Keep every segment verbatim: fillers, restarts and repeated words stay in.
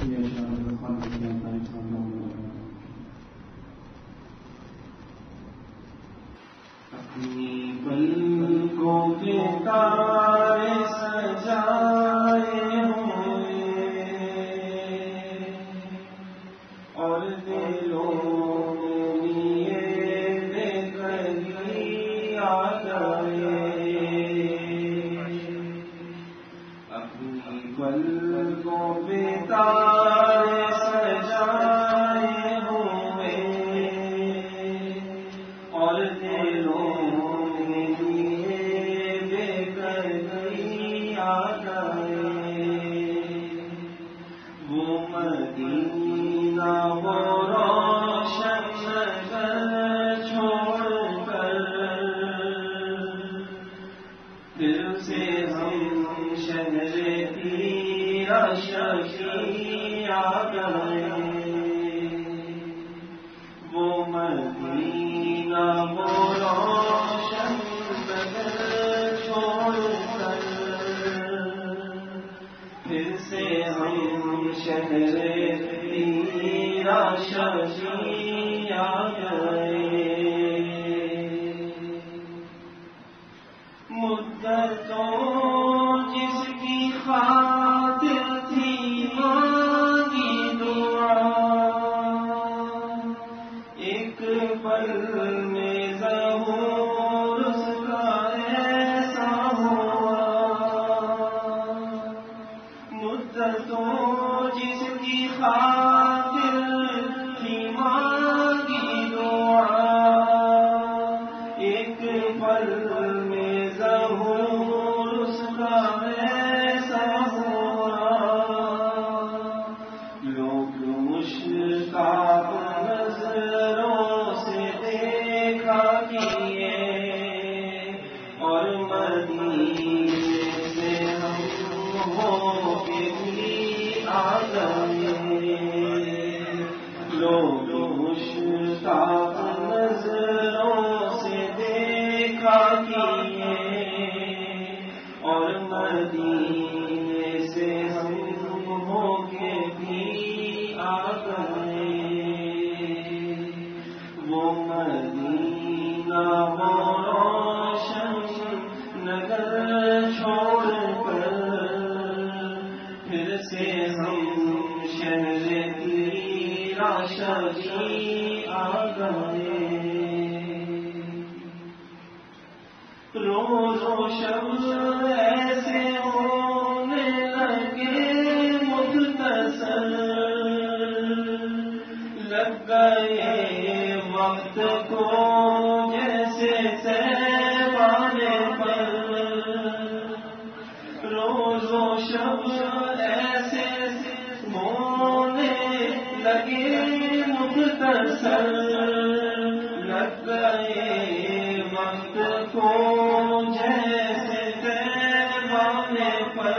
اپنی پلکوں کے تارے سجائے ہوئے اور دلوں میں لیے بے قدری آ جائے. اپنی پلکوں پہ تارے سجائے ہوئے اور دلوں میں لیے بے قدری آ جائے. وہ مدینہ وہ روشن نگر چھوڑ کر دل سے ہم شہر تیرا شفیع آ گئے. وہ مدینہ وہ روشن نگر چھوڑ کر پھر سے ہم شہر تیرا شفیع آ گئے. مدتوں جس کی خاطر تھی مانگی دعا ایک پل میں ظہور اس کا ایسا ہوا. مدتوں جس کی خاطر تھی مانگی دعا ایک پل میں ظہور اس کا ایسا ہوا. لوگ مشتاق نظروں سے دیکھا کیے اور مدینے سے ہم ہو کے بھی آ گئے. لوگ مشتاق نظروں سے دیکھا کیے اور مدینے سے ہم ہو کے بھی آ گئے. وہ مدینہ وہ روشن نگر چھوڑ کر پھر سے ہم شہر تیرا شفیع آ گئے. روز و شب ایسے ہونے لگے مختصر لگ گئے وقت کو جیسے سیبانے پر. روز و شب ایسے ہونے لگے مختصر لگ گئے وقت کو جیسے پیمانے پر.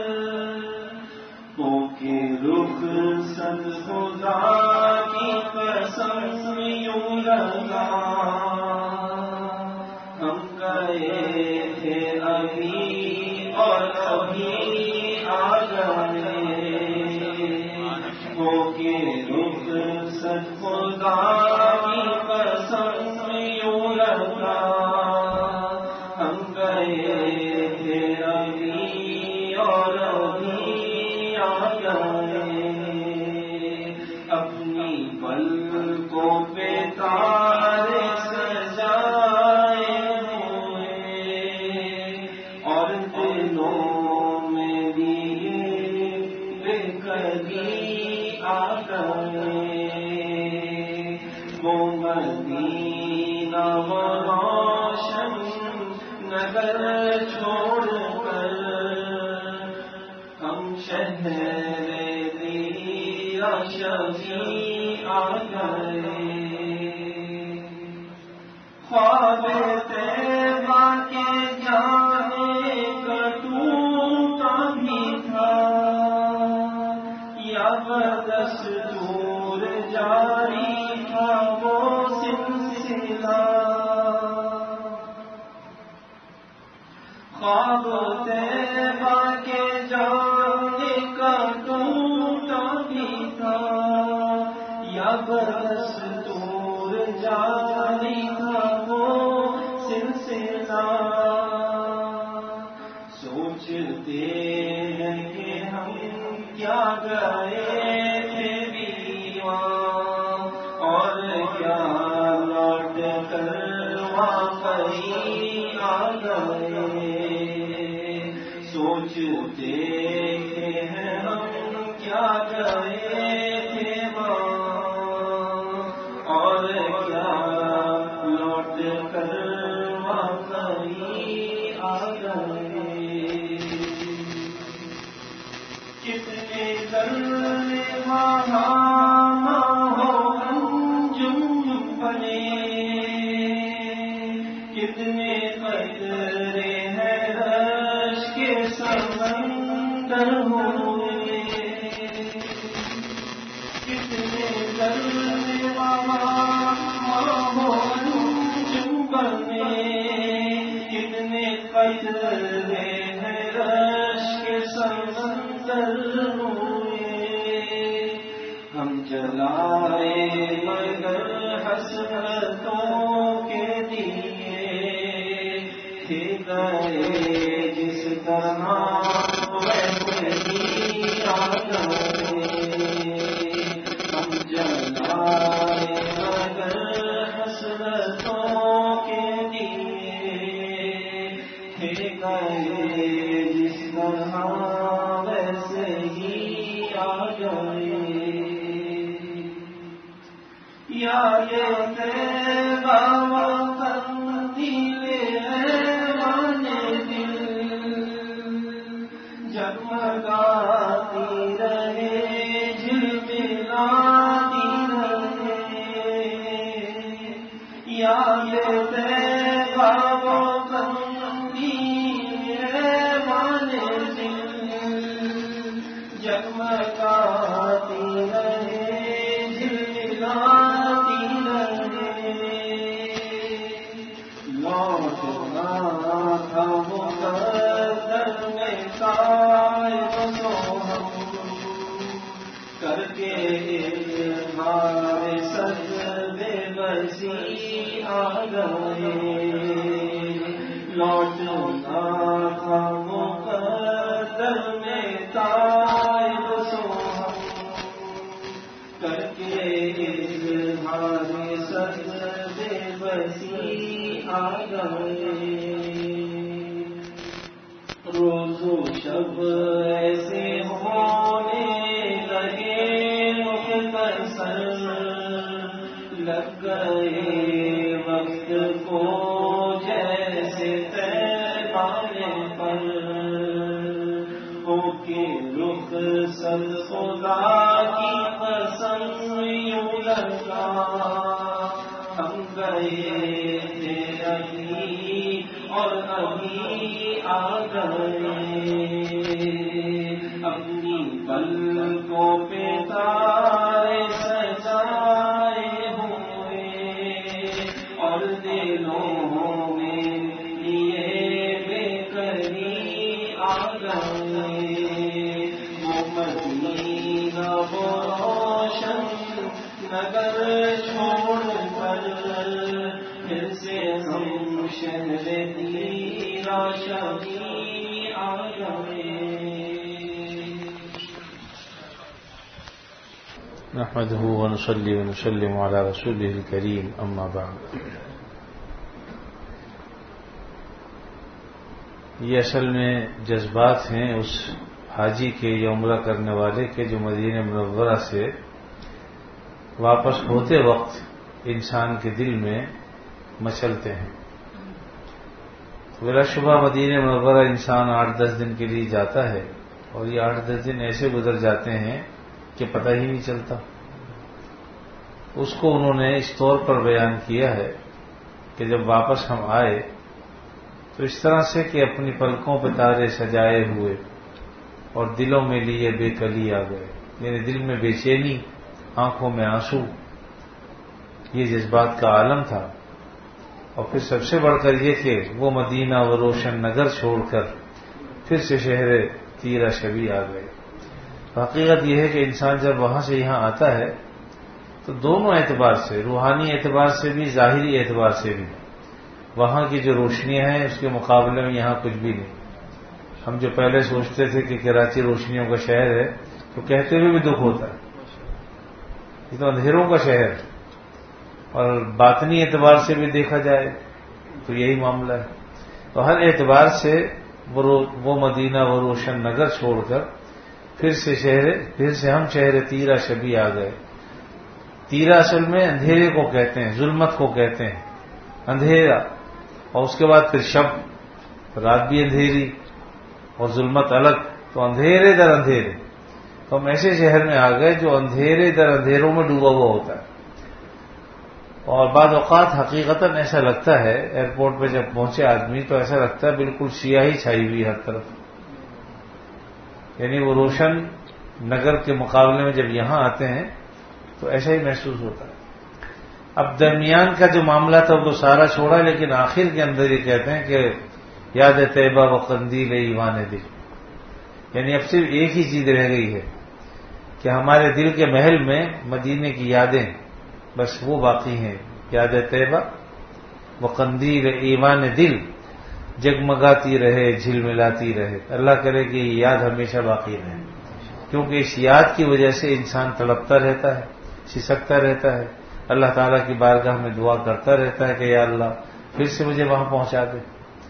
ہو کے رخ سد خدا کی قسم یوں لگا ہم گئے تھے ابھی اور ابھی آ گئے. ہو کے رخ سد خدا کی قسم یوں لگا ہم گئے تھے ابھی اور ابھی آ گئے. اپنی پلکوں پہ تارے سجائے ہوئے اور دلوں میں لیے بے قدری آ گئے. وہ مدینہ وہ روشن نگر چھوڑ کر ہم شہر تیرا شفیع آ گئے. خواب طیبہ کے جانے کا ٹوٹا بھی تھا یا بدستور جاری تھا وہ سلسلہ. خواب طیبہ کے جانے کا ٹوٹا بھی دستور جاری تھا وہ سلسلہ، سوچتے ہیں کہ ہم کیا گئے تھے دیوان، اور کیا لوٹ کر واقعی آ گئے، سوچتے ہیں ہم کیا گئے تھے وہاں، اور کیا لوٹ کر واقعی آ گئے، کتنے درد وہاں ہو انجم بنے، کتنے قطرے ہیں رش کے سمندر ہوئے، کتنے درد وہاں ہو انجم بنے، کتنے قطرے ہیں رش کے سمندر ہوئے، ہم جلائے مگر حسرتوں کے دیے تھے گئے، جس طرح ویسے ہی آ گئے، ہم جلائے مگر حسرتوں کے دیے تھے گئے، جس طرح ویسے ہی آ گئے، یا یہ تیرا قندیل ایوان دل جگمگاتی رہے، جھلملاتی رہے، یا یہ تیرا قندیل ایوان دل جگمگاتی رہے، جھلملاتی رہے، لوٹنا تھا مقدر میں تائب تو ہم کر کے اظہار صد بے بسی آ گئے، لوٹنا تھا مقدر میں تائب تو ہم کر کے اظہار صد بے بسی آ گئے، روز و شب ایسے ہونے لگے مختصر، لگ گئے وقت کو جیسے پیمانے پر، ہو کے رخ سر خدا کی قسم یوں لگا، ہم گئے تھے ابھی اور ابھی آ گئے، اپنی پلکوں پہ تارے سجائے ہوئے، اور دلوں میں لیے بے قراری آ گئے، وہ مدینہ وہ روشن نگر چھوڑ کر پھر سے ہم شہر تیرا شبی آ گئے۔ نحمده ونصلي ونسلم على رسوله الكريم، اما بعد۔ یہ اصل میں جذبات ہیں اس حاجی کے یا عمرہ کرنے والے کے جو مدینہ منورہ سے واپس ہوتے وقت انسان کے دل میں مچلتے ہیں۔ بلا شبہ مدینہ منورہ انسان آٹھ دس دن کے لیے جاتا ہے، اور یہ آٹھ دس دن ایسے گزر جاتے ہیں کہ پتہ ہی نہیں چلتا۔ اس کو انہوں نے اس طور پر بیان کیا ہے کہ جب واپس ہم آئے تو اس طرح سے کہ اپنی پلکوں پہ تارے سجائے ہوئے اور دلوں میں لیے بے کلی آ گئے، یعنی دل میں بے چینی، آنکھوں میں آنسو، یہ جذبات کا عالم تھا۔ اور پھر سب سے بڑھ کر یہ کہ وہ مدینہ و روشن نگر چھوڑ کر پھر سے شہر تیرا شبی آ گئے۔ حقیقت یہ ہے کہ انسان جب وہاں سے یہاں آتا ہے تو دونوں اعتبار سے، روحانی اعتبار سے بھی، ظاہری اعتبار سے بھی، وہاں کی جو روشنیاں ہیں اس کے مقابلے میں یہاں کچھ بھی نہیں۔ ہم جو پہلے سوچتے تھے کہ کراچی روشنیوں کا شہر ہے، تو کہتے ہوئے بھی دکھ ہوتا ہے، یہ تو اندھیروں کا شہر ہے۔ اور باطنی اعتبار سے بھی دیکھا جائے تو یہی معاملہ ہے۔ تو ہر اعتبار سے وہ مدینہ، وہ روشن نگر چھوڑ کر پھر سے شہر پھر سے ہم شہر تیرا شبی آ گئے۔ تیرا اصل میں اندھیرے کو کہتے ہیں، ظلمت کو کہتے ہیں، اندھیرا، اور اس کے بعد پھر شب، رات بھی اندھیری اور ظلمت الگ، تو اندھیرے در اندھیرے۔ تو ہم ایسے شہر میں آ گئے جو اندھیرے در اندھیروں میں ڈوبا ہوا ہوتا ہے۔ اور بعض اوقات حقیقتاً ایسا لگتا ہے، ایئرپورٹ پہ جب پہنچے آدمی تو ایسا لگتا ہے بالکل سیاہی چھائی ہوئی ہر طرف، یعنی وہ روشن نگر کے مقابلے میں جب یہاں آتے ہیں تو ایسا ہی محسوس ہوتا ہے۔ اب درمیان کا جو معاملہ تھا وہ تو سارا چھوڑا، لیکن آخر کے اندر یہ کہتے ہیں کہ یاد طیبہ و قندیل ایمان دل، یعنی اب صرف ایک ہی چیز رہ گئی ہے کہ ہمارے دل کے محل میں مدینے کی یادیں، بس وہ باقی ہیں، یاد طیبہ و قندیل ایمان دل جگمگاتی رہے، جھلملاتی رہے۔ اللہ کرے کہ یہ یاد ہمیشہ باقی رہے، کیونکہ اس یاد کی وجہ سے انسان تڑپتا رہتا ہے، سسکتا رہتا ہے، اللہ تعالیٰ کی بارگاہ میں دعا کرتا رہتا ہے کہ یا اللہ پھر سے مجھے وہاں پہنچا دے۔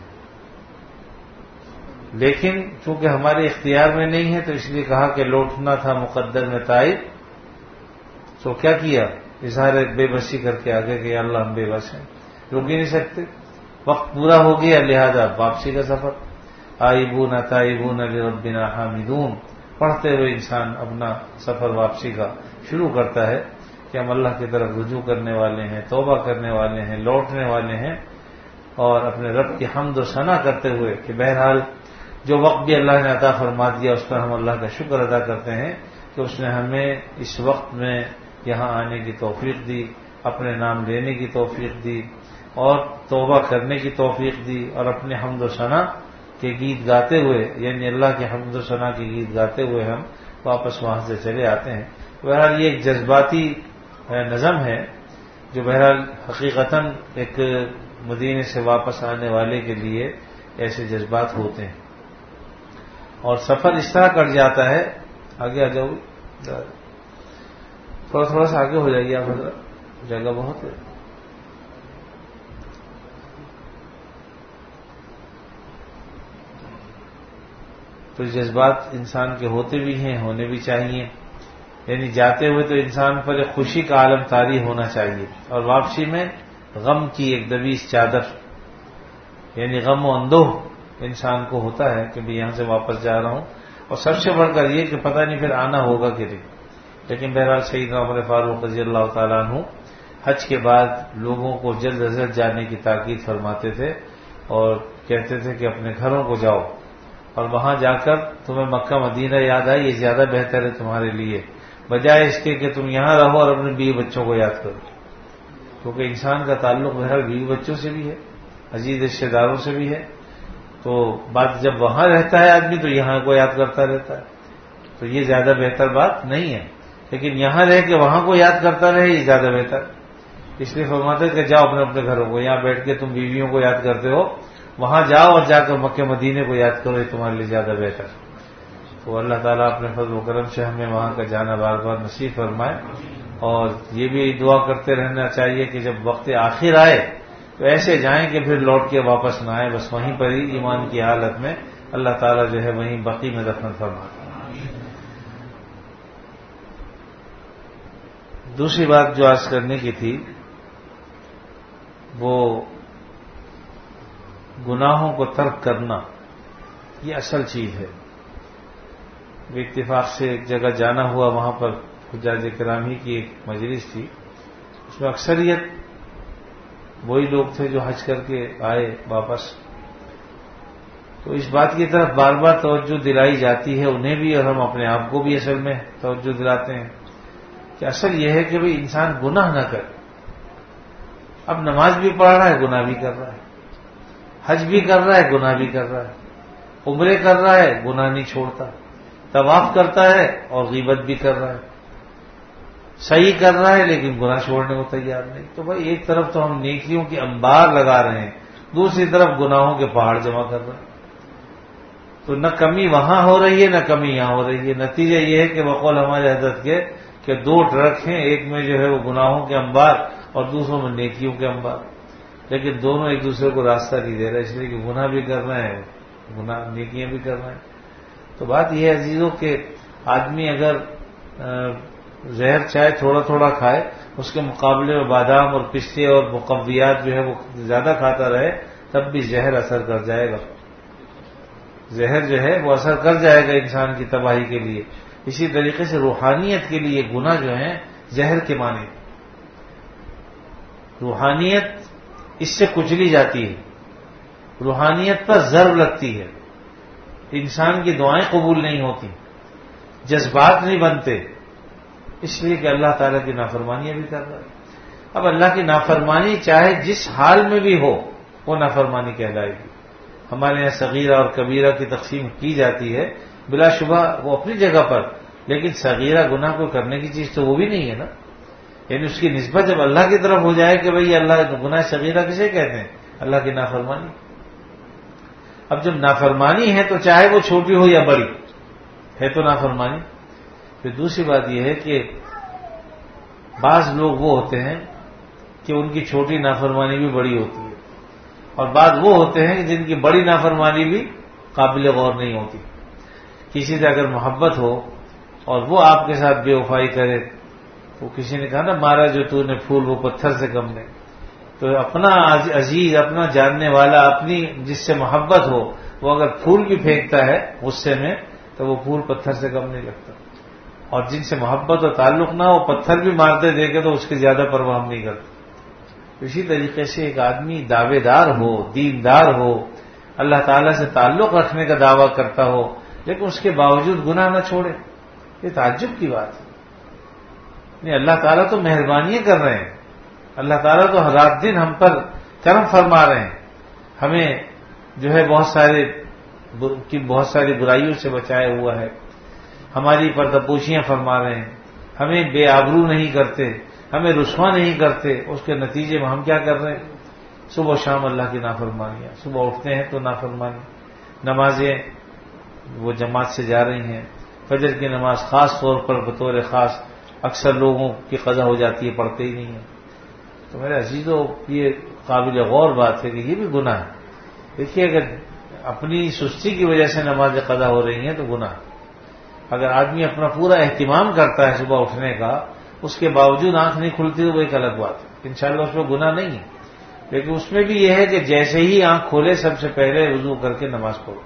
لیکن چونکہ ہمارے اختیار میں نہیں ہے تو اس لیے کہا کہ لوٹنا تھا مقدر میں تائب، تو کیا کیا؟ اظہار بے بسی کر کے آگے کہ یا اللہ ہم بے بس ہیں، رک ہی نہیں سکتے، وقت پورا ہو گیا، لہذا واپسی کا سفر۔ آئبون تائبون لربنا حامدون پڑھتے ہوئے انسان اپنا سفر واپسی کا شروع کرتا ہے کہ ہم اللہ کی طرف رجوع کرنے والے ہیں، توبہ کرنے والے ہیں، لوٹنے والے ہیں، اور اپنے رب کی حمد و ثنا کرتے ہوئے کہ بہرحال جو وقت بھی اللہ نے عطا فرما دیا اس پر ہم اللہ کا شکر ادا کرتے ہیں کہ اس نے ہمیں اس وقت میں یہاں آنے کی توفیق دی، اپنے نام لینے کی توفیق دی، اور توبہ کرنے کی توفیق دی، اور اپنے حمد و ثنا کے گیت گاتے ہوئے، یعنی اللہ کے حمد و ثنا کے گیت گاتے ہوئے ہم واپس وہاں سے چلے آتے ہیں۔ بہرحال یہ ایک جذباتی نظم ہے جو بہرحال حقیقتاً ایک مدینے سے واپس آنے والے کے لیے ایسے جذبات ہوتے ہیں، اور سفر اس طرح کٹ جاتا ہے۔ آگے آ جاؤ، تھوڑا تھوڑا سا آگے ہو جائیے آپ، جگہ بہت ہے۔ تو جذبات انسان کے ہوتے بھی ہیں، ہونے بھی چاہیے، یعنی جاتے ہوئے تو انسان پر ایک خوشی کا عالم طاری ہونا چاہیے، اور واپسی میں غم کی ایک دبیس چادر، یعنی غم و اندوہ انسان کو ہوتا ہے کہ بھی یہاں سے واپس جا رہا ہوں، اور سب سے بڑھ کر یہ کہ پتہ نہیں پھر آنا ہوگا کہ نہیں۔ لیکن بہرحال سیدنا عمر فاروق رضی اللہ تعالیٰ عنہ حج کے بعد لوگوں کو جلد از جلد جانے کی تاکید فرماتے تھے، اور کہتے تھے کہ اپنے گھروں کو جاؤ، اور وہاں جا کر تمہیں مکہ مدینہ یاد آئے، یہ زیادہ بہتر ہے تمہارے لیے، بجائے اس کے کہ تم یہاں رہو اور اپنے بیوی بچوں کو یاد کرو، کیونکہ انسان کا تعلق بہرحال بیوی بچوں سے بھی ہے، عزیز رشتے داروں سے بھی ہے، تو بات جب وہاں رہتا ہے آدمی تو یہاں کو یاد کرتا رہتا ہے، تو یہ زیادہ بہتر بات نہیں ہے، لیکن یہاں رہ کے وہاں کو یاد کرتا رہے یہ زیادہ بہتر۔ اس لیے فرماتے کہ جاؤ اپنے اپنے گھروں کو، یہاں بیٹھ کے تم بیویوں کو یاد کرتے ہو، وہاں جاؤ اور جا کر مکہ مدینے کو یاد کرو، یہ تمہارے لیے زیادہ بہتر۔ تو اللہ تعالیٰ اپنے فضل و کرم سے ہمیں وہاں کا جانا بار بار نصیب فرمائے، اور یہ بھی دعا کرتے رہنا چاہیے کہ جب وقت آخر آئے تو ایسے جائیں کہ پھر لوٹ کے واپس نہ آئے، بس وہیں پر ہی ایمان کی حالت میں اللہ تعالیٰ جو ہے وہیں بقی میں دفن فرمائے۔ دوسری بات جو عرض کرنے کی تھی وہ گناہوں کو ترک کرنا، یہ اصل چیز ہے۔ اتفاق سے ایک جگہ جانا ہوا، وہاں پر حجاج کرام ہی کی ایک مجلس تھی، اس میں اکثریت وہی لوگ تھے جو حج کر کے آئے واپس، تو اس بات کی طرف بار بار توجہ دلائی جاتی ہے انہیں بھی، اور ہم اپنے آپ کو بھی اصل میں توجہ دلاتے ہیں کہ اصل یہ ہے کہ بھئی انسان گناہ نہ کرے۔ اب نماز بھی پڑھ رہا ہے، گناہ بھی کر رہا ہے، حج بھی کر رہا ہے، گناہ بھی کر رہا ہے، عمرے کر رہا ہے، گناہ نہیں چھوڑتا، طواف کرتا ہے اور غیبت بھی کر رہا ہے، صحیح کر رہا ہے لیکن گناہ چھوڑنے کو تیار نہیں. تو بھائی ایک طرف تو ہم نیکیوں کی انبار لگا رہے ہیں, دوسری طرف گناہوں کے پہاڑ جمع کر رہے ہیں. تو نہ کمی وہاں ہو رہی ہے نہ کمی یہاں ہو رہی ہے. نتیجہ یہ ہے کہ بقول ہمارے حضرت کے کہ دو ٹرک ہیں, ایک میں جو ہے وہ گناہوں کے انبار اور دوسروں میں نیکیوں کے انبار, لیکن دونوں ایک دوسرے کو راستہ نہیں دے رہے, اس لیے کہ گناہ بھی کر رہے ہیں, گناہ نیکیاں بھی کر رہے ہیں. تو بات یہ ہے عزیزوں کہ آدمی اگر زہر چائے تھوڑا تھوڑا کھائے, اس کے مقابلے میں بادام اور پستے اور مقویات جو ہے وہ زیادہ کھاتا رہے, تب بھی زہر اثر کر جائے گا. زہر جو ہے وہ اثر کر جائے گا انسان کی تباہی کے لیے. اسی طریقے سے روحانیت کے لیے گناہ جو ہیں زہر کے معنی. روحانیت اس سے کچلی جاتی ہے, روحانیت پر ضرب لگتی ہے, انسان کی دعائیں قبول نہیں ہوتی, جذبات نہیں بنتے, اس لیے کہ اللہ تعالیٰ کی نافرمانیاں بھی کر رہا ہے. اب اللہ کی نافرمانی چاہے جس حال میں بھی ہو وہ نافرمانی کہلائے گی. ہمارے یہاں صغیرہ اور کبیرہ کی تقسیم کی جاتی ہے, بلا شبہ وہ اپنی جگہ پر, لیکن صغیرہ گناہ کو کرنے کی چیز تو وہ بھی نہیں ہے نا. یعنی اس کی نسبت جب اللہ کی طرف ہو جائے کہ بھئی اللہ گناہ صغیرہ کسے کہتے ہیں؟ اللہ کی نافرمانی. اب جب نافرمانی ہے تو چاہے وہ چھوٹی ہو یا بڑی ہے تو نافرمانی. پھر دوسری بات یہ ہے کہ بعض لوگ وہ ہوتے ہیں کہ ان کی چھوٹی نافرمانی بھی بڑی ہوتی ہے, اور بعض وہ ہوتے ہیں جن کی بڑی نافرمانی بھی قابل غور نہیں ہوتی. کسی سے اگر محبت ہو اور وہ آپ کے ساتھ بے وفائی کرے, تو کسی نے کہا نا مارا جو تو نے پھول وہ پتھر سے کم نہیں, تو اپنا عزیز, اپنا جاننے والا, اپنی جس سے محبت ہو, وہ اگر پھول بھی پھینکتا ہے غصے میں تو وہ پھول پتھر سے کم نہیں لگتا. اور جن سے محبت اور تعلق نہ ہو پتھر بھی مارتے دیکھے تو اس کی زیادہ پرواہ ہم نہیں کرتے. اسی طریقے سے ایک آدمی دعوے دار ہو, دیندار ہو, اللہ تعالیٰ سے تعلق رکھنے کا دعویٰ کرتا ہو, لیکن اس کے باوجود گناہ نہ چھوڑے, یہ تعجب کی بات ہے. نہیں, اللہ تعالیٰ تو مہربانیاں کر رہے ہیں, اللہ تعالیٰ تو رات دن ہم پر کرم فرما رہے ہیں, ہمیں جو ہے بہت سارے کی بہت ساری برائیوں سے بچایا ہوا ہے, ہماری پردپوشیاں فرما رہے ہیں, ہمیں بے آبرو نہیں کرتے, ہمیں رسوا نہیں کرتے. اس کے نتیجے میں ہم کیا کر رہے ہیں؟ صبح شام اللہ کی نافرمانیاں. صبح اٹھتے ہیں تو نافرمانی, نمازیں وہ جماعت سے جا رہی ہیں, فجر کی نماز خاص طور پر بطور خاص اکثر لوگوں کی قضا ہو جاتی ہے, پڑھتے ہی نہیں ہیں. تو میرے عزیزوں, یہ قابل غور بات ہے کہ یہ بھی گناہ ہے. دیکھیے, اگر اپنی سستی کی وجہ سے نمازیں قضا ہو رہی ہیں تو گناہ. اگر آدمی اپنا پورا اہتمام کرتا ہے صبح اٹھنے کا, اس کے باوجود آنکھ نہیں کھلتی تو وہ ایک الگ بات ہے, انشاءاللہ اس میں گناہ نہیں ہے. لیکن اس میں بھی یہ ہے کہ جیسے ہی آنکھ کھولے سب سے پہلے وضو کر کے نماز پڑھو.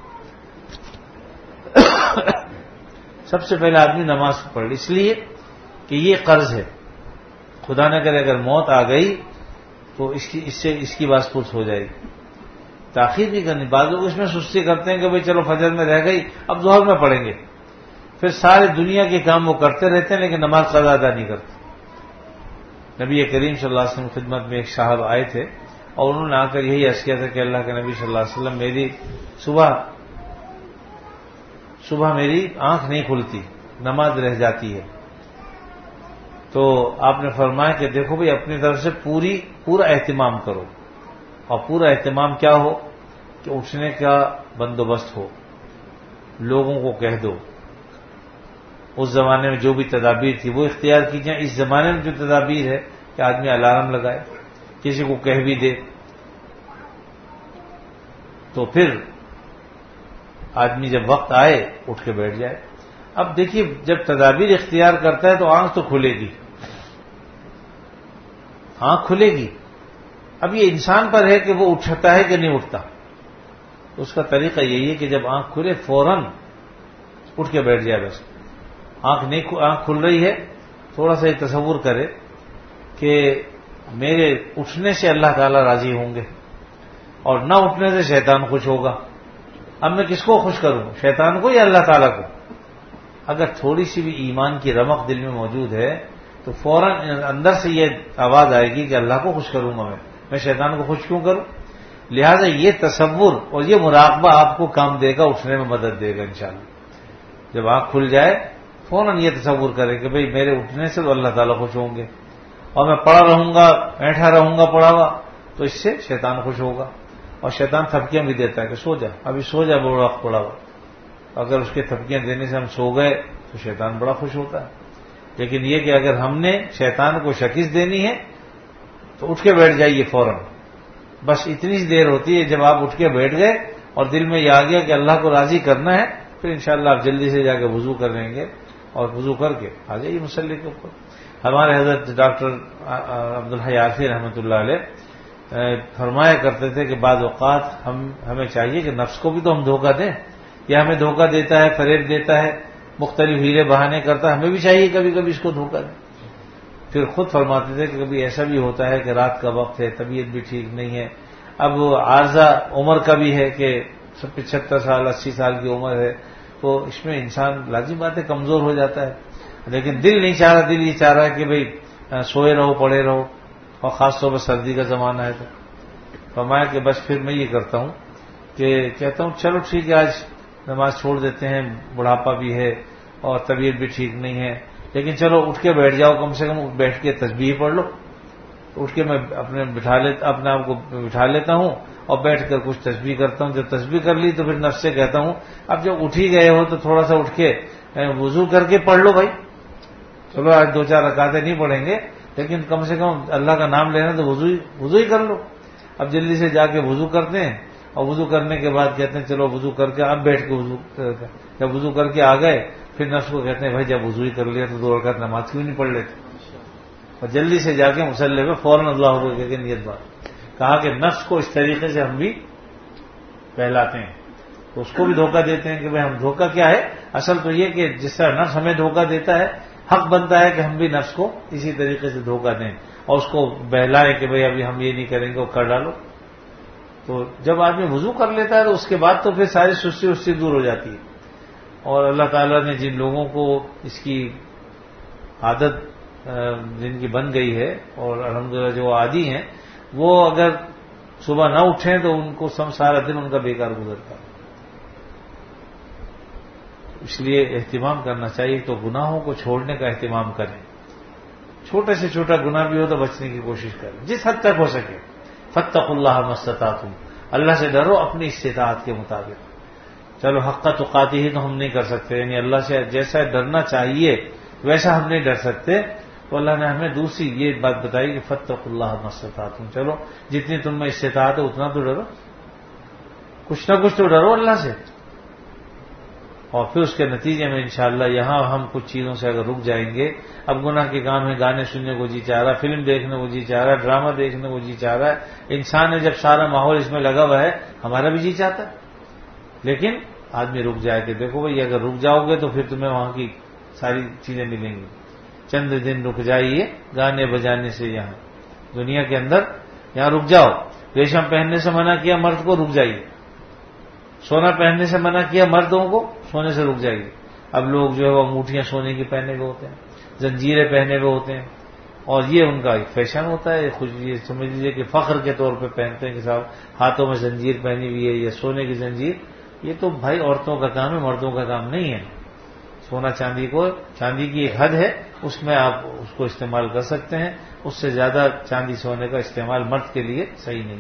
سب سے پہلے آدمی نماز پڑھ, اس لیے کہ یہ قرض ہے. خدا نہ کرے اگر موت آ گئی تو اس کی اس سے اس کی باس پرس ہو جائے گی. تاخیر نہیں کرنی. بعض لوگ اس میں سستی کرتے ہیں کہ بھئی چلو فجر میں رہ گئی, اب ظہر میں پڑھیں گے, پھر سارے دنیا کے کام وہ کرتے رہتے ہیں لیکن نماز قضا ادا نہیں کرتے. نبی کریم صلی اللہ علیہ وسلم خدمت میں ایک صاحب آئے تھے اور انہوں نے آ کر یہی عرض کیا تھا کہ اللہ کے نبی صلی اللہ علیہ وسلم, میری صبح صبح میری آنکھ نہیں کھلتی, نماز رہ جاتی ہے. تو آپ نے فرمایا کہ دیکھو بھئی اپنی طرف سے پوری پورا اہتمام کرو, اور پورا اہتمام کیا ہو کہ اٹھنے کا بندوبست ہو, لوگوں کو کہہ دو. اس زمانے میں جو بھی تدابیر تھی وہ اختیار کی جائیں. اس زمانے میں جو تدابیر ہے کہ آدمی الارم لگائے, کسی کو کہہ بھی دے, تو پھر آدمی جب وقت آئے اٹھ کے بیٹھ جائے. اب دیکھیے, جب تدابیر اختیار کرتا ہے تو آنکھ تو کھلے گی, آنکھ کھلے گی. اب یہ انسان پر ہے کہ وہ اٹھتا ہے کہ نہیں اٹھتا. اس کا طریقہ یہی ہے کہ جب آنکھ کھلے فوراً اٹھ کے بیٹھ جائے. بس آنکھ نہیں آنکھ کھل رہی ہے, تھوڑا سا یہ تصور کرے کہ میرے اٹھنے سے اللہ تعالیٰ راضی ہوں گے اور نہ اٹھنے سے شیطان خوش ہوگا. اب میں کس کو خوش کروں, شیطان کو یا اللہ تعالیٰ کو؟ اگر تھوڑی سی بھی ایمان کی رمق دل میں موجود ہے تو فوراً اندر سے یہ آواز آئے گی کہ اللہ کو خوش کروں گا, میں میں شیطان کو خوش کیوں کروں. لہذا یہ تصور اور یہ مراقبہ آپ کو کام دے گا, اٹھنے میں مدد دے گا انشاءاللہ. جب آنکھ کھل جائے فوراً یہ تصور کرے کہ بھئی میرے اٹھنے سے تو اللہ تعالیٰ خوش ہوں گے، اور میں پڑا رہوں گا، بیٹھا رہوں گا پڑا ہوا، تو اس سے شیطان خوش ہوگا، اور شیطان تھپکیاں بھی دیتا ہے کہ سو جا، ابھی سو جا، بڑا وقت پڑا ہوا. اگر اس کے تھپکیاں دینے سے ہم سو گئے تو شیطان بڑا خوش ہوتا ہے. لیکن یہ کہ اگر ہم نے شیطان کو شکست دینی ہے تو اٹھ کے بیٹھ جائیے فوراً. بس اتنی سی دیر ہوتی ہے جب آپ اٹھ کے بیٹھ گئے اور دل میں یہ آ گیا کہ اللہ کو راضی کرنا ہے، پھر انشاءاللہ آپ جلدی سے جا کے وضو کر لیں گے اور وضو کر کے آ جائیے مصلی کے اوپر. ہمارے حضرت ڈاکٹر عبدالحی عارفی رحمۃ اللہ علیہ فرمایا کرتے تھے کہ بعض اوقات ہم ہمیں چاہیے کہ نفس کو بھی تو ہم دھوکہ دیں، یا ہمیں دھوکہ دیتا ہے، فریب دیتا ہے، مختلف ہیلے بہانے کرتا ہے، ہمیں بھی چاہیے کبھی کبھی اس کو دھوکہ دیں. پھر خود فرماتے تھے کہ کبھی ایسا بھی ہوتا ہے کہ رات کا وقت ہے، طبیعت بھی ٹھیک نہیں ہے، اب عارضہ عمر کا بھی ہے کہ پچہتر سال اسی سال کی عمر ہے، تو اس میں انسان لازم بات ہے کمزور ہو جاتا ہے. لیکن دل نہیں چاہ رہا، دل یہ چاہ رہا ہے کہ بھئی سوئے رہو، پڑے رہو، اور خاص طور پر سردی کا زمانہ ہے. تو فرمایا کہ بس پھر میں یہ کرتا ہوں کہ کہتا ہوں چلو ٹھیک ہے آج نماز چھوڑ دیتے ہیں، بڑھاپا بھی ہے اور طبیعت بھی ٹھیک نہیں ہے، لیکن چلو اٹھ کے بیٹھ جاؤ، کم سے کم بیٹھ کے تسبیح پڑھ لو. اٹھ کے میں اپنے بٹھا لیتا اپنے آپ کو بٹھا لیتا ہوں اور بیٹھ کر کچھ تسبیح کرتا ہوں. جب تسبیح کر لی تو پھر نفس سے کہتا ہوں اب جب اٹھ ہی گئے ہو تو تھوڑا سا اٹھ کے وضو کر کے پڑھ لو بھائی. چلو آج دو چار رکعتیں نہیں پڑھیں گے لیکن کم سے کم اللہ کا نام لینا تو وضو ہی وضو ہی کر لو. اب جلدی سے جا کے وضو کرتے ہیں اور وضو کرنے کے بعد کہتے ہیں چلو وضو کر کے اب بیٹھ کے وضو جب وضو کر کے آ گئے پھر نفس کو کہتے ہیں بھائی جب وضو ہی کر لیا تو دو رکعت نماز کیوں نہیں پڑھ لیتے، اور جلدی سے جا کے مصلی میں فوراً اللہ اکبر کہہ کے نیت بات. کہا کہ نفس کو اس طریقے سے ہم بھی بہلاتے ہیں تو اس کو بھی دھوکہ دیتے ہیں کہ بھائی ہم دھوکہ کیا ہے، اصل تو یہ کہ جس طرح نفس ہمیں دھوکہ دیتا ہے حق بنتا ہے کہ ہم بھی نفس کو اسی طریقے سے دھوکہ دیں اور اس کو بہلائیں کہ بھئی ابھی ہم یہ نہیں کریں گے وہ کر ڈالو. تو جب آدمی وضو کر لیتا ہے تو اس کے بعد تو پھر ساری سستی استی دور ہو جاتی ہے. اور اللہ تعالیٰ نے جن لوگوں کو اس کی عادت جن کی بن گئی ہے اور الحمدللہ جو عادی ہیں وہ اگر صبح نہ اٹھیں تو ان کو سم سارا دن ان کا بیکار گزرتا ہے. اس لیے اہتمام کرنا چاہیے تو گناہوں کو چھوڑنے کا اہتمام کریں. چھوٹے سے چھوٹا گناہ بھی ہو تو بچنے کی کوشش کریں جس حد تک ہو سکے. فاتقوا اللہ ما استطعتم، اللہ سے ڈرو اپنی استطاعت کے مطابق. چلو حق تقاتہ ہی تو ہم نہیں کر سکتے، یعنی اللہ سے جیسا ڈرنا چاہیے ویسا ہم نہیں ڈر سکتے، تو اللہ نے ہمیں دوسری یہ بات بتائی کہ فاتقوا اللہ ما استطعتم. چلو جتنی تم میں استطاعت ہے اتنا تو ڈرو، کچھ نہ کچھ تو ڈرو اللہ سے. اور پھر اس کے نتیجے میں انشاءاللہ یہاں ہم کچھ چیزوں سے اگر رک جائیں گے. اب گناہ کے کام ہے، گانے سننے کو جی چاہ رہا ہے، فلم دیکھنے کو جی چاہ رہا ہے، ڈرامہ دیکھنے کو جی چاہ رہا ہے. انسان ہے جب سارا ماحول اس میں لگا ہوا ہے ہمارا بھی جی چاہتا ہے، لیکن آدمی رک جائے کہ دیکھو بھائی اگر رک جاؤ گے تو پھر تمہیں وہاں کی ساری چیزیں ملیں گی. چند دن رک جائیے گانے بجانے سے یہاں دنیا کے اندر، یہاں رک جاؤ. ریشم پہننے سے منع کیا مرد کو، رک جائیے. سونا پہننے سے منع کیا مردوں کو، سونے سے رک جائیے. اب لوگ جو ہے وہ انگوٹھیاں سونے کی پہنے ہوئے ہوتے ہیں، زنجیریں پہنے ہوئے ہوتے ہیں، اور یہ ان کا ایک فیشن ہوتا ہے. خوش یہ سمجھ لیجیے کہ فخر کے طور پہ پہنتے ہیں کہ صاحب ہاتھوں میں زنجیر پہنی ہوئی ہے یا سونے کی زنجیر. یہ تو بھائی عورتوں کا کام ہے، مردوں کا کام نہیں ہے. سونا چاندی کو چاندی کی ایک حد ہے، اس میں آپ اس کو استعمال کر سکتے ہیں، اس سے زیادہ چاندی سونے کا استعمال مرد کے لیے صحیح نہیں.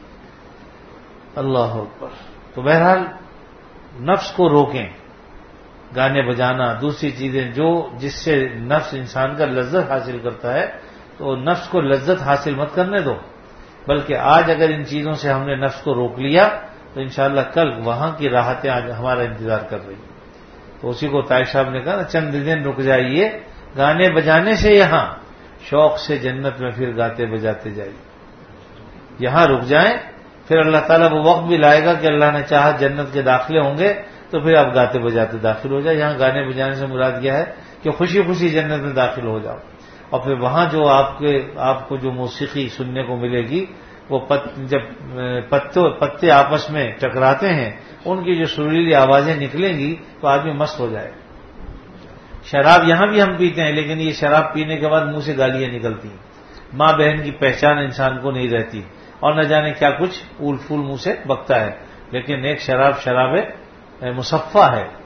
اللہ اکبر. تو بہرحال نفس کو روکیں، گانے بجانا دوسری چیزیں جو جس سے نفس انسان کا لذت حاصل کرتا ہے تو نفس کو لذت حاصل مت کرنے دو، بلکہ آج اگر ان چیزوں سے ہم نے نفس کو روک لیا تو انشاءاللہ کل وہاں کی راحتیں آج ہمارا انتظار کر رہی ہیں. تو اسی کو طائف صاحب نے کہا نا چند دن رک جائیے گانے بجانے سے یہاں، شوق سے جنت میں پھر گاتے بجاتے جائیے. یہاں رک جائیں پھر اللہ تعالیٰ وہ وقت بھی لائے گا کہ اللہ نے چاہا جنت کے داخلے ہوں گے تو پھر آپ گاتے بجاتے داخل ہو جائے. یہاں گانے بجانے سے مراد کیا ہے کہ خوشی خوشی جنت میں داخل ہو جاؤ. اور پھر وہاں جو آپ کے آپ کو جو موسیقی سننے کو ملے گی وہ پت جب پتے آپس میں ٹکراتے ہیں ان کی جو سریلی آوازیں نکلیں گی تو آدمی مست ہو جائے. شراب یہاں بھی ہم پیتے ہیں لیکن یہ شراب پینے کے بعد منہ سے گالیاں نکلتی ہیں. ماں بہن کی پہچان انسان کو نہیں رہتی اور نہ جانے کیا کچھ اول پھول منہ سے بکتا ہے. لیکن ایک شراب شراب مصفہ ہے،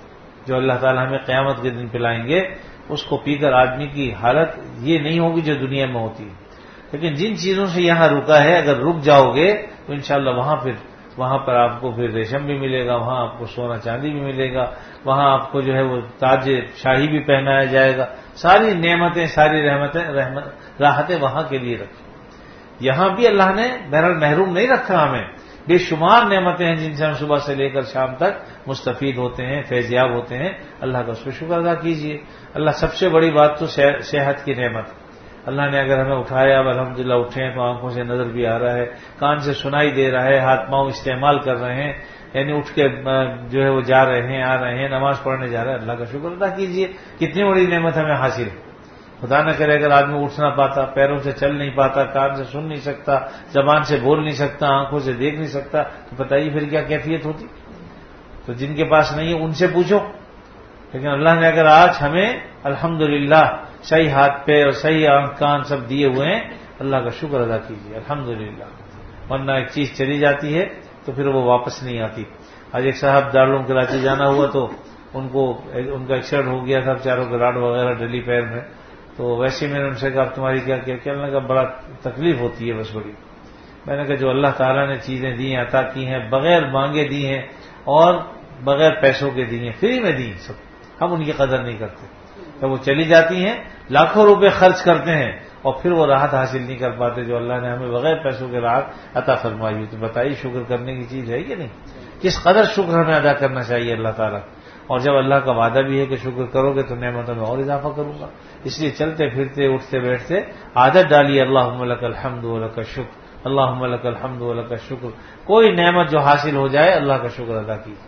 جو اللہ تعالیٰ ہمیں قیامت کے دن پلائیں گے، اس کو پی کر آدمی کی حالت یہ نہیں ہوگی جو دنیا میں ہوتی ہے. لیکن جن چیزوں سے یہاں رکا ہے، اگر رک جاؤ گے تو انشاءاللہ وہاں پھر وہاں پر آپ کو پھر ریشم بھی ملے گا، وہاں آپ کو سونا چاندی بھی ملے گا، وہاں آپ کو جو ہے وہ تاج شاہی بھی پہنایا جائے گا. ساری نعمتیں، ساری رحمتیں رحمت راحتیں وہاں کے لیے رکھی. یہاں بھی اللہ نے بہرحال محروم نہیں رکھا ہمیں. بے شمار نعمتیں ہیں جن سے ہم صبح سے لے کر شام تک مستفید ہوتے ہیں، فیضیاب ہوتے ہیں. اللہ کا اس پہ شکر ادا کیجیے. اللہ سب سے بڑی بات تو صحت کی نعمت. اللہ نے اگر ہمیں اٹھایا، اب الحمدللہ اٹھے ہیں تو آنکھوں سے نظر بھی آ رہا ہے، کان سے سنائی دے رہا ہے، ہاتھ پاؤں استعمال کر رہے ہیں، یعنی اٹھ کے جو ہے وہ جا رہے ہیں، آ رہے ہیں، نماز پڑھنے جا رہے ہیں. اللہ کا شکر ادا کیجیے. کتنی بڑی نعمت ہمیں حاصل ہے. خدا نہ کرے اگر آدمی اٹھ نہ پاتا، پیروں سے چل نہیں پاتا، کان سے سن نہیں سکتا، زبان سے بول نہیں سکتا، آنکھوں سے دیکھ نہیں سکتا، تو بتائیے پھر کیا کیفیت ہوتی. تو جن کے پاس نہیں ہے ان سے پوچھو. لیکن اللہ نے اگر آج ہمیں الحمدللہ صحیح ہاتھ پہ اور صحیح آنکھ کان سب دیے ہوئے ہیں، اللہ کا شکر ادا کیجیے الحمدللہ. ورنہ ایک چیز چلی جاتی ہے تو پھر وہ واپس نہیں آتی. آج ایک صاحب دارالعلوم کراچی جانا ہوا تو ان کو ان کا ایکسیڈنٹ ہو گیا تھا، چاروں کے راڈ وغیرہ ڈلی پیر میں. تو ویسے میں نے ان سے کہا تمہاری کیا کیا کیا اللہ کا بڑا تکلیف ہوتی ہے بس بڑی. میں نے کہا جو اللہ تعالیٰ نے چیزیں دی ہیں، عطا کی ہیں، بغیر مانگے دی ہیں اور بغیر پیسوں کے دی ہیں، فری میں دی ہیں سب، ہم ان کی قدر نہیں کرتے. تو وہ چلی جاتی ہیں، لاکھوں روپے خرچ کرتے ہیں اور پھر وہ راحت حاصل نہیں کر پاتے جو اللہ نے ہمیں بغیر پیسوں کے راحت عطا فرمائی ہوئی. تو بتائیے شکر کرنے کی چیز ہے کہ نہیں؟ کس قدر شکر ہمیں ادا کرنا چاہیے اللہ تعالیٰ. اور جب اللہ کا وعدہ بھی ہے کہ شکر کرو گے تو نعمتوں میں اور اضافہ کروں گا. اس لیے چلتے پھرتے اٹھتے بیٹھتے عادت ڈالیے اللہم لک الحمد و لک الشکر، اللہم لک الحمد و لک الشکر. کوئی نعمت جو حاصل ہو جائے اللہ کا شکر ادا کیجیے.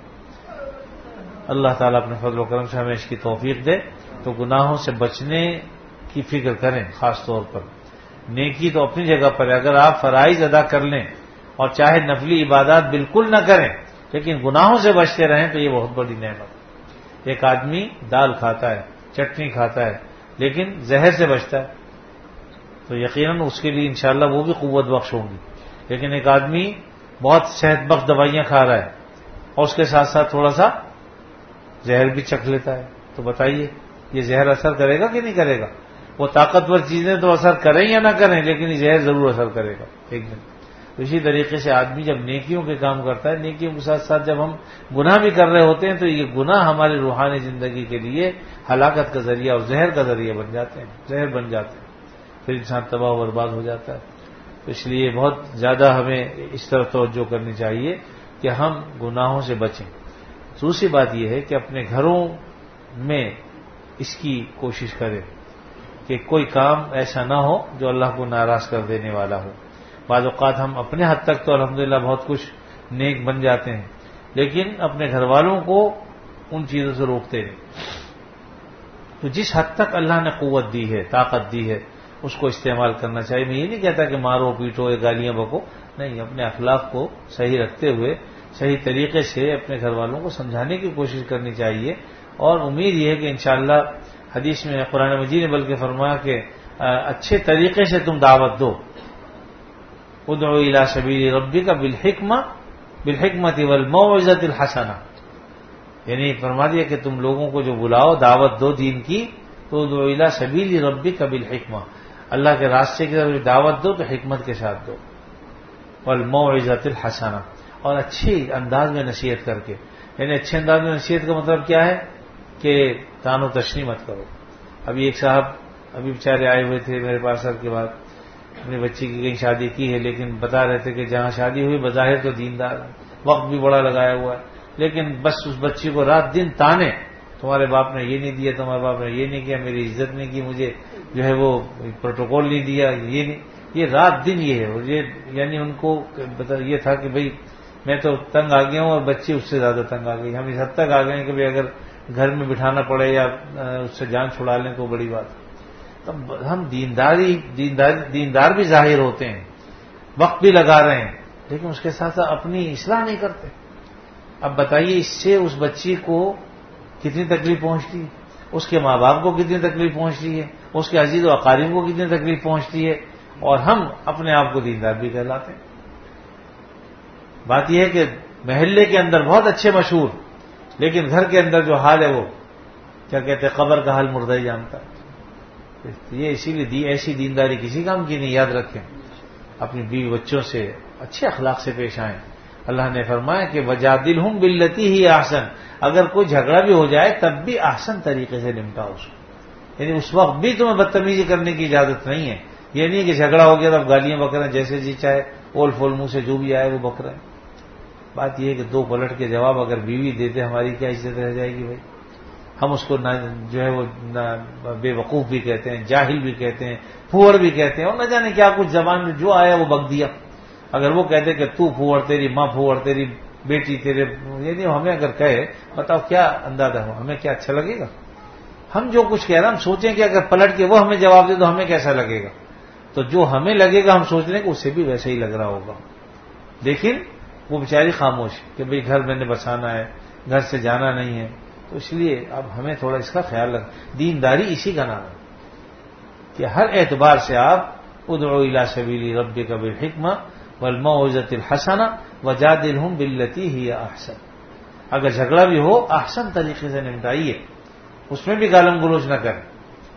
اللہ تعالیٰ اپنے فضل و کرم سے ہمیں اس کی توفیق دے. تو گناہوں سے بچنے کی فکر کریں. خاص طور پر نیکی تو اپنی جگہ پر ہے. اگر آپ فرائض ادا کر لیں اور چاہے نفلی عبادات بالکل نہ کریں لیکن گناہوں سے بچتے رہیں تو یہ بہت بڑی نعمت. ایک آدمی دال کھاتا ہے، چٹنی کھاتا ہے لیکن زہر سے بچتا ہے تو یقیناً اس کے لیے انشاءاللہ وہ بھی قوت بخش ہوں گی. لیکن ایک آدمی بہت صحت بخش دوائیاں کھا رہا ہے اور اس کے ساتھ ساتھ تھوڑا سا زہر بھی چکھ لیتا ہے تو بتائیے یہ زہر اثر کرے گا کہ نہیں کرے گا؟ وہ طاقتور چیزیں تو اثر کریں یا نہ کریں لیکن یہ زہر ضرور اثر کرے گا ایک دن. اسی طریقے سے آدمی جب نیکیوں کے کام کرتا ہے، نیکیوں کے ساتھ ساتھ جب ہم گناہ بھی کر رہے ہوتے ہیں تو یہ گناہ ہماری روحانی زندگی کے لیے ہلاکت کا ذریعہ اور زہر کا ذریعہ بن جاتے ہیں، زہر بن جاتے ہیں، پھر انسان تباہ و برباد ہو جاتا ہے. تو اس لیے بہت زیادہ ہمیں اس طرف توجہ کرنی چاہیے کہ ہم گناہوں سے بچیں. دوسری بات یہ ہے کہ اپنے گھروں میں اس کی کوشش کریں کہ کوئی کام ایسا نہ ہو جو اللہ کو ناراض کر دینے والا ہو. بعض اوقات ہم اپنے حد تک تو الحمدللہ بہت کچھ نیک بن جاتے ہیں لیکن اپنے گھر والوں کو ان چیزوں سے روکتے ہیں. تو جس حد تک اللہ نے قوت دی ہے، طاقت دی ہے، اس کو استعمال کرنا چاہیے. میں یہ نہیں کہتا کہ مارو پیٹو یا گالیاں بکو، نہیں، اپنے اخلاق کو صحیح رکھتے ہوئے صحیح طریقے سے اپنے گھر والوں کو سمجھانے کی کوشش کرنی چاہیے. اور امید یہ ہے کہ انشاءاللہ حدیث میں قرآن مجید نے بلکہ فرمایا کہ اچھے طریقے سے تم دعوت دو. ادعو الی سبیل ربک بالحکمہ بالحکمۃ والموعظۃ الحسنہ، یعنی فرما دیا کہ تم لوگوں کو جو بلاؤ، دعوت دو دین کی، تو ادعو الی سبیل ربک بالحکمہ، اللہ کے راستے کی طرف دعوت دو تو حکمت کے ساتھ دو، والموعظۃ الحسنہ، اور اچھی انداز میں نصیحت کر کے. یعنی اچھے انداز میں نصیحت کا مطلب کیا ہے کہ تان و تشنیع مت کرو. ابھی ایک صاحب ابھی بیچارے آئے ہوئے تھے میرے پاس سر کے بعد، اپنی بچی کی کہیں شادی کی ہے لیکن بتا رہے تھے کہ جہاں شادی ہوئی بظاہر تو دیندار ہے، وقت بھی بڑا لگایا ہوا ہے، لیکن بس اس بچی کو رات دن تانے، تمہارے باپ نے یہ نہیں دیا، تمہارے باپ نے یہ نہیں کیا، میری عزت نہیں کی، مجھے جو ہے وہ پروٹوکول نہیں دیا، یہ نہیں، یہ رات دن یہ ہے. اور یہ یعنی ان کو یہ تھا کہ بھئی میں تو تنگ آ گیا ہوں اور بچی اس سے زیادہ تنگ آ گئی. ہم اس حد تک آ گئے ہیں کہ بھئی اگر گھر میں بٹھانا پڑے یا اس سے جان چھڑا لیں تو بڑی بات ہے. تب ہم دینداری دیندار دیندار بھی ظاہر ہوتے ہیں، وقت بھی لگا رہے ہیں، لیکن اس کے ساتھ ساتھ اپنی اصلاح نہیں کرتے. اب بتائیے اس سے اس بچی کو کتنی تکلیف پہنچتی ہے، اس کے ماں باپ کو کتنی تکلیف پہنچتی ہے، اس کے عزیز و اقارب کو کتنی تکلیف پہنچتی ہے، اور ہم اپنے آپ کو دیندار بھی کہلاتے ہیں. بات یہ ہے کہ محلے کے اندر بہت اچھے مشہور لیکن گھر کے اندر جو حال ہے وہ کیا کہتے ہیں، قبر کا حال مردہ ہی جانتا ہے. یہ اسی لیے ایسی دینداری کسی کام کی نہیں. یاد رکھیں، اپنی بیوی بچوں سے اچھے اخلاق سے پیش آئیں. اللہ نے فرمایا کہ وجادلہم باللتی ہی احسن، اگر کوئی جھگڑا بھی ہو جائے تب بھی احسن طریقے سے نمٹاؤ اس کو. یعنی اس وقت بھی تمہیں بدتمیزی کرنے کی اجازت نہیں ہے. یہ نہیں کہ جھگڑا ہو گیا تو اب گالیاں بک رہے ہیں، جیسے جی چاہے اول فول منہ سے جو بھی آئے وہ بک رہے ہیں. بات یہ ہے کہ دو پلٹ کے جواب اگر بیوی دیتے ہماری کیا عزت رہ جائے گی بھائی. ہم اس کو نہ جو ہے وہ بے وقوف بھی کہتے ہیں، جاہل بھی کہتے ہیں، پھوڑ بھی کہتے ہیں، اور نہ جانے کیا کچھ زبان میں جو آیا وہ بک دیا. اگر وہ کہتے کہ تو پھوڑ، تیری ماں پھوڑ، تیری بیٹی تیرے، یعنی ہمیں اگر کہے بتاؤ کیا اندازہ ہو، ہمیں کیا اچھا لگے گا؟ ہم جو کچھ کہہ رہے ہیں ہم سوچیں کہ اگر پلٹ کے وہ ہمیں جواب دے تو ہمیں کیسا لگے گا. تو جو ہمیں لگے گا ہم سوچ لیں کہ اسے بھی ویسے ہی لگ رہا ہوگا. لیکن وہ بیچاری خاموش کہ بھئی گھر میں نے بسانا ہے، گھر سے جانا نہیں ہے. تو اس لیے اب ہمیں تھوڑا اس کا خیال رکھ. دینداری اسی کا نام ہے کہ ہر اعتبار سے آپ ادعو الی سبیل ربک بالحکمہ والموعظۃ الحسنہ وجادلہم باللتی ہی احسن. اگر جھگڑا بھی ہو احسن طریقے سے نمٹائیے، اس میں بھی گالم گلوچ نہ کریں.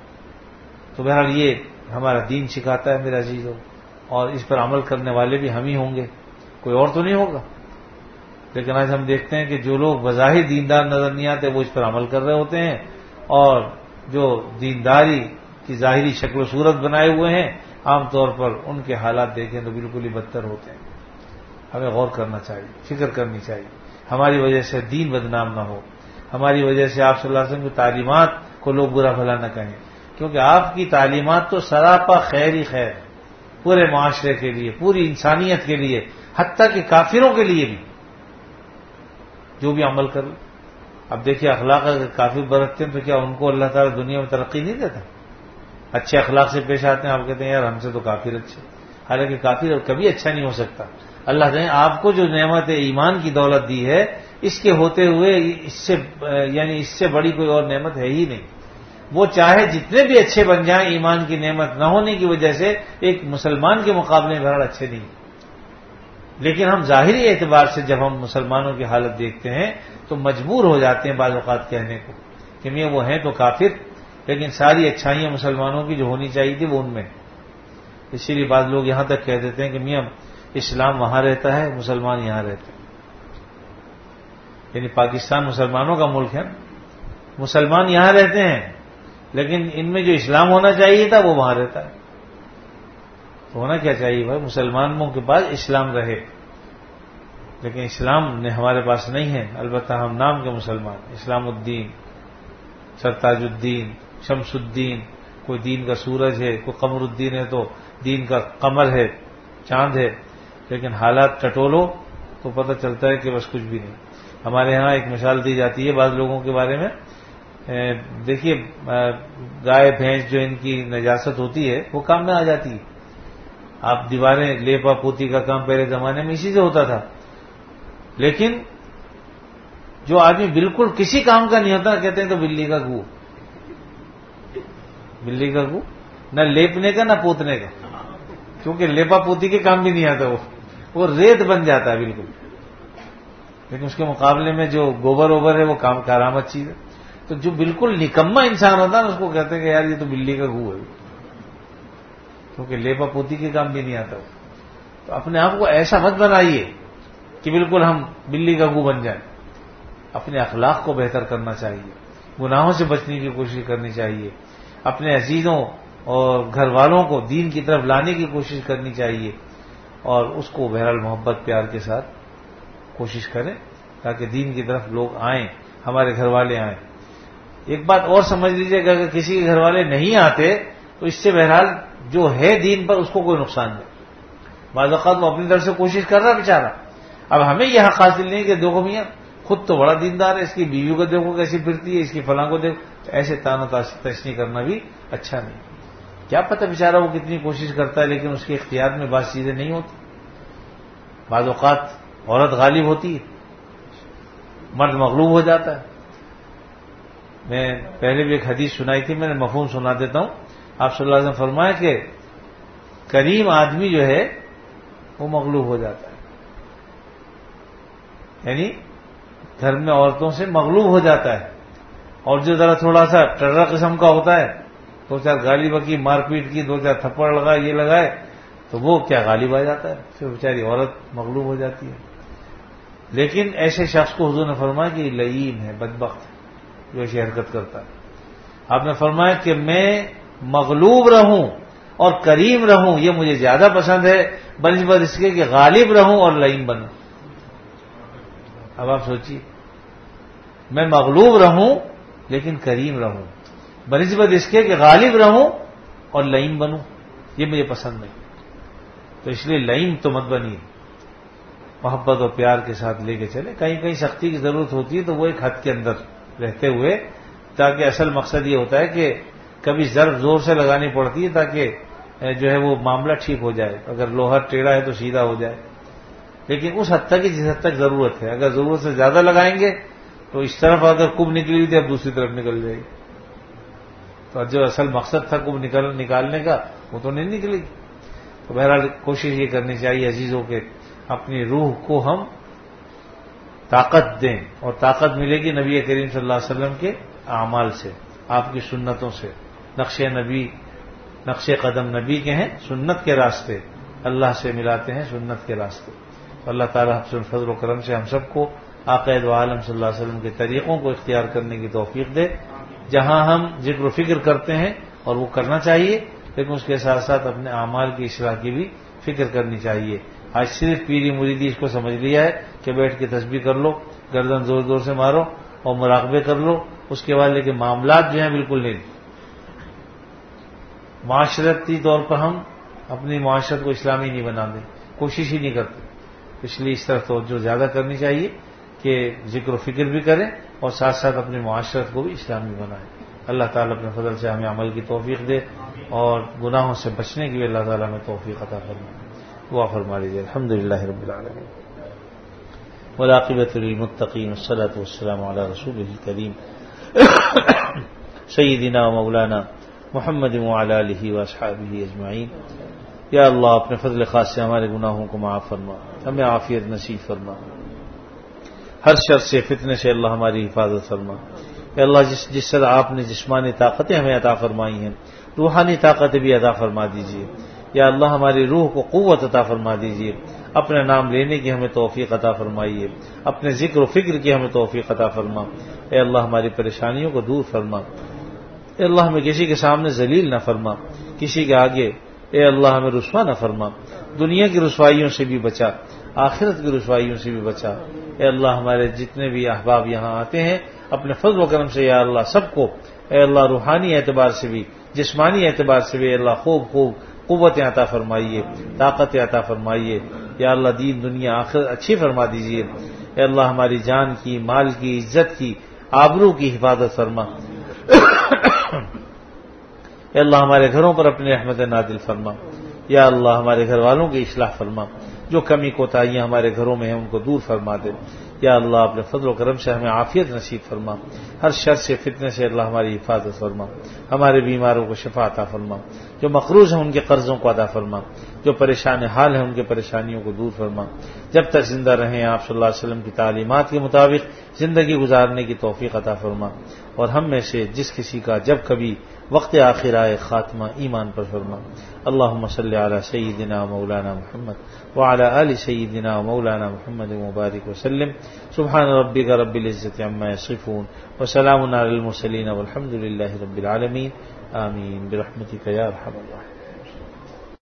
تو بہرحال یہ ہمارا دین سکھاتا ہے میرے عزیزوں، اور اس پر عمل کرنے والے بھی ہم ہی ہوں گے، کوئی اور تو نہیں ہوگا. لیکن آج ہم دیکھتے ہیں کہ جو لوگ بظاہر دیندار نظر نہیں آتے وہ اس پر عمل کر رہے ہوتے ہیں، اور جو دینداری کی ظاہری شکل و صورت بنائے ہوئے ہیں عام طور پر ان کے حالات دیکھیں تو بالکل ہی بدتر ہوتے ہیں. ہمیں غور کرنا چاہیے، فکر کرنی چاہیے، ہماری وجہ سے دین بدنام نہ ہو، ہماری وجہ سے آپ صلی اللہ علیہ وسلم کی تعلیمات کو لوگ برا بھلا نہ کہیں. کیونکہ آپ کی تعلیمات تو سراپا خیر ہی خیر ہے پورے معاشرے کے لیے، پوری انسانیت کے لیے، حتیٰ کہ کافروں کے لیے بھی جو بھی عمل کر لے. اب دیکھیے اخلاق اگر کافر برتتے ہیں تو کیا ان کو اللہ تعالیٰ دنیا میں ترقی نہیں دیتا؟ اچھے اخلاق سے پیش آتے ہیں، آپ کہتے ہیں یار ہم سے تو کافر اچھے. حالانکہ کافر کبھی اچھا نہیں ہو سکتا. اللہ نے آپ کو جو نعمت ایمان کی دولت دی ہے اس کے ہوتے ہوئے اس سے یعنی اس سے بڑی کوئی اور نعمت ہے ہی نہیں. وہ چاہے جتنے بھی اچھے بن جائیں، ایمان کی نعمت نہ ہونے کی وجہ سے ایک مسلمان کے مقابلے میں بہرحال اچھے نہیں. لیکن ہم ظاہری اعتبار سے جب ہم مسلمانوں کی حالت دیکھتے ہیں تو مجبور ہو جاتے ہیں بعض اوقات کہنے کو کہ میاں وہ ہیں تو کافر، لیکن ساری اچھائیاں مسلمانوں کی جو ہونی چاہیے تھی وہ ان میں. اسی لیے بعض لوگ یہاں تک کہہ دیتے ہیں کہ میاں اسلام وہاں رہتا ہے، مسلمان یہاں رہتے ہیں. یعنی پاکستان مسلمانوں کا ملک ہے، مسلمان یہاں رہتے ہیں لیکن ان میں جو اسلام ہونا چاہیے تھا وہ وہاں رہتا ہے. تو ہونا کیا چاہیے بھائی؟ مسلمانوں کے پاس اسلام رہے، لیکن اسلام نے ہمارے پاس نہیں ہے. البتہ ہم نام کے مسلمان، اسلام الدین، سرتاج الدین، شمس الدین، کوئی دین کا سورج ہے، کوئی قمر الدین ہے تو دین کا قمر ہے، چاند ہے. لیکن حالات ٹٹولو تو پتہ چلتا ہے کہ بس کچھ بھی نہیں. ہمارے ہاں ایک مثال دی جاتی ہے بعض لوگوں کے بارے میں. دیکھیے گائے بھینس جو ان کی نجاست ہوتی ہے وہ کام میں آ جاتی ہے. آپ دیواریں لیپا پوتی کا کام پہلے زمانے میں اسی سے ہوتا تھا، لیکن جو آدمی بالکل کسی کام کا نہیں ہوتا کہتے ہیں تو بلی کا گو. بلی کا گو نہ لیپنے کا نہ پوتنے کا، کیونکہ لیپا پوتی کے کام بھی نہیں آتا، وہ وہ ریت بن جاتا ہے بالکل. لیکن اس کے مقابلے میں جو گوبر اوبر ہے وہ کام کارآمد چیز ہے. تو جو بالکل نکما انسان ہوتا ہے نا اس کو کہتے ہیں کہ یار یہ تو بلی کا گو ہے، کیونکہ لیپا پوتی کے کام بھی نہیں آتا. تو اپنے آپ کو ایسا مت بنائیے کہ بالکل ہم بلی کا گو بن جائیں. اپنے اخلاق کو بہتر کرنا چاہیے، گناہوں سے بچنے کی کوشش کرنی چاہیے، اپنے عزیزوں اور گھر والوں کو دین کی طرف لانے کی کوشش کرنی چاہیے، اور اس کو بہرحال محبت پیار کے ساتھ کوشش کریں تاکہ دین کی طرف لوگ آئیں، ہمارے گھر والے آئیں. ایک بات اور سمجھ لیجیے کہ اگر کسی کے گھر والے نہیں آتے تو اس سے بہرحال جو ہے دین پر اس کو کوئی نقصان نہیں. بعض اوقات وہ اپنی طرف سے کوشش کر رہا بیچارہ. اب ہمیں یہ حق حاصل نہیں کہ دیکھو میاں خود تو بڑا دیندار ہے، اس کی بیوی کو دیکھو کیسی پھرتی ہے، اس کی فلاں کو دیکھو. ایسے تانا تشنی کرنا بھی اچھا نہیں. کیا پتہ بیچارہ وہ کتنی کوشش کرتا ہے لیکن اس کے اختیار میں بعض چیزیں نہیں ہوتی. بعض اوقات عورت غالب ہوتی ہے، مرد مغلوب ہو جاتا ہے. میں پہلے بھی ایک حدیث سنائی تھی، میں نے مفہوم سنا دیتا ہوں. آپ صلی اللہ علیہ وسلم فرمایا کہ کریم آدمی جو ہے وہ مغلوب ہو جاتا ہے. یعنی گھر میں عورتوں سے مغلوب ہو جاتا ہے، اور جو ذرا تھوڑا سا ٹرا قسم کا ہوتا ہے، دو چار گالی بکی، مار پیٹ کی، دو چار تھپڑ لگائے، یہ لگائے، تو وہ کیا غالب آ جاتا ہے، پھر بیچاری عورت مغلوب ہو جاتی ہے۔ لیکن ایسے شخص کو حضور نے فرمایا کہ لعین ہے، بدبخت ہے جو ایسی حرکت کرتا ہے۔ آپ نے فرمایا کہ میں مغلوب رہوں اور کریم رہوں یہ مجھے زیادہ پسند ہے بنسبت اس کے کہ غالب رہوں اور لعین بنوں۔ اب آپ سوچیے، میں مغلوب رہوں لیکن کریم رہوں بنسبت اس کے کہ غالب رہوں اور لعین بنوں، یہ مجھے پسند نہیں۔ تو اس لیے لعین تو مت بنیے، محبت اور پیار کے ساتھ لے کے چلے۔ کہیں کہیں سختی کی ضرورت ہوتی ہے تو وہ ایک حد کے اندر رہتے ہوئے، تاکہ اصل مقصد یہ ہوتا ہے کہ کبھی ضرب زور سے لگانی پڑتی ہے تاکہ جو ہے وہ معاملہ ٹھیک ہو جائے، اگر لوہا ٹیڑھا ہے تو سیدھا ہو جائے، لیکن اس حد تک جس حد تک ضرورت ہے۔ اگر ضرورت سے زیادہ لگائیں گے تو اس طرف اگر کب نکلی ہوئی تھی اب دوسری طرف نکل جائے گی، تو جو اصل مقصد تھا کب نکل نکالنے کا وہ تو نہیں نکلے گی۔ تو بہرحال کوشش یہ کرنی چاہیے عزیزوں کہ اپنی روح کو ہم طاقت دیں، اور طاقت ملے گی نبی کریم صلی اللہ علیہ وسلم کے اعمال سے، آپ کی سنتوں سے۔ نقش نبی نقش قدم نبی کے ہیں، سنت کے راستے اللہ سے ملاتے ہیں، سنت کے راستے۔ اللہ تعالیٰ حسن فضل و کرم سے ہم سب کو آقا دو عالم صلی اللہ علیہ وسلم کے طریقوں کو اختیار کرنے کی توفیق دے۔ جہاں ہم ذکر و فکر کرتے ہیں اور وہ کرنا چاہیے، لیکن اس کے ساتھ ساتھ اپنے اعمال کی اصلاح کی بھی فکر کرنی چاہیے۔ آج صرف پیری مریدی اس کو سمجھ لیا ہے کہ بیٹھ کے تسبیح کر لو، گردن زور زور سے مارو اور مراقبے کر لو، اس کے بعد لیکن معاملات جو ہیں بالکل نہیں۔ معاشرتی طور پر ہم اپنی معاشرت کو اسلامی نہیں بنا دیں، کوشش ہی نہیں کرتے، اس لیے اس طرف توجہ زیادہ کرنی چاہیے کہ ذکر و فکر بھی کریں اور ساتھ ساتھ اپنی معاشرت کو بھی اسلامی بنائیں۔ اللہ تعالیٰ اپنے فضل سے ہمیں عمل کی توفیق دے اور گناہوں سے بچنے کی بھی اللہ تعالیٰ ہمیں توفیق عطا فرمائے۔ دعا فرما لیجیے۔ الحمدللہ رب العالمین والعاقبۃ للمتقین والصلاۃ والسلام علی رسولہ الکریم سیدنا و مولانا محمد وعلی آلہ واصحابہ اجمعین۔ یا اللہ اپنے فضل خاص سے ہمارے گناہوں کو معاف فرما، ہمیں عافیت نصیب فرما، ہر شر سے فتنے سے اللہ ہماری حفاظت فرما۔ اے اللہ جس جس طرح آپ نے جسمانی طاقتیں ہمیں عطا فرمائی ہیں، روحانی طاقتیں بھی عطا فرما دیجیے۔ یا اللہ ہماری روح کو قوت عطا فرما دیجیے، اپنے نام لینے کی ہمیں توفیق عطا فرمائیے، اپنے ذکر و فکر کی ہمیں توفیق عطا فرما۔ اے اللہ ہماری پریشانیوں کو دور فرما۔ اے اللہ ہمیں کسی کے سامنے ذلیل نہ فرما، کسی کے آگے اے اللہ ہمیں رسوا نہ فرما، دنیا کی رسوائیوں سے بھی بچا، آخرت کی رسوائیوں سے بھی بچا۔ اے اللہ ہمارے جتنے بھی احباب یہاں آتے ہیں اپنے فضل و کرم سے یا اللہ سب کو اے اللہ روحانی اعتبار سے بھی جسمانی اعتبار سے بھی اے اللہ خوب خوب قوت عطا فرمائیے، طاقت عطا فرمائیے۔ یا اللہ دین دنیا آخرت اچھی فرما دیجیے۔ اے اللہ ہماری جان کی، مال کی، عزت کی، آبرو کی حفاظت فرما۔ اے اللہ ہمارے گھروں پر اپنی رحمت نازل فرما۔ یا اللہ ہمارے گھر والوں کی اصلاح فرما، جو کمی کوتاہیاں ہمارے گھروں میں ہیں ان کو دور فرما دے۔ یا اللہ اپنے فضل و کرم سے ہمیں عافیت نصیب فرما، ہر شر سے فتنے سے اللہ ہماری حفاظت فرما، ہمارے بیماروں کو شفا عطا فرما، جو مقروض ہیں ان کے قرضوں کو ادا فرما، جو پریشان حال ہیں ان کے پریشانیوں کو دور فرما۔ جب تک زندہ رہیں آپ صلی اللہ علیہ وسلم کی تعلیمات کے مطابق زندگی گزارنے کی توفیق عطا فرما، اور ہم میں سے جس کسی کا جب کبھی وقت آخر آئے خاتمہ ایمان پر فرما۔ اللہم صلی علی سیدنا مولانا محمد وعلی آل سیدنا مولانا محمد مبارک وسلم۔ سبحان ربک رب العزت عما یصفون وسلام علی المرسلین والحمد للہ رب العالمین۔ آمین برحمتک یا ارحم الراحمین۔